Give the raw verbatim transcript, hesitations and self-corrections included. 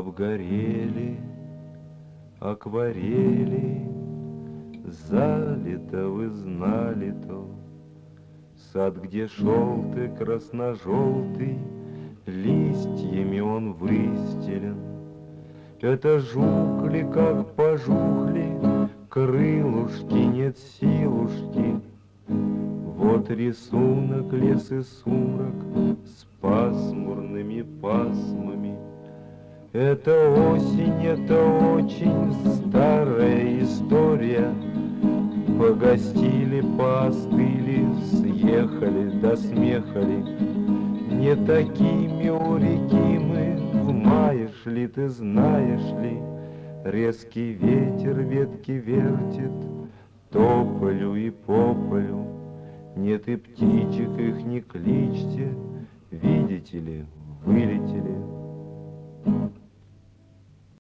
Обгорели акварели, залито вы знали то. Сад, где шел ты, красно-желтый, листьями он выстелен. Это жукли, как пожухли, крылушки, нет силушки. Вот рисунок, лес и сумрак с пасмурными пасмами. Это осень, это очень старая история. Погостили, поостыли, съехали, досмехали. Не такими у реки мы в мае шли, ты знаешь ли. Резкий ветер ветки вертит, тополю и по полю. Нет и птичек их не кличьте, видите ли, вылетели.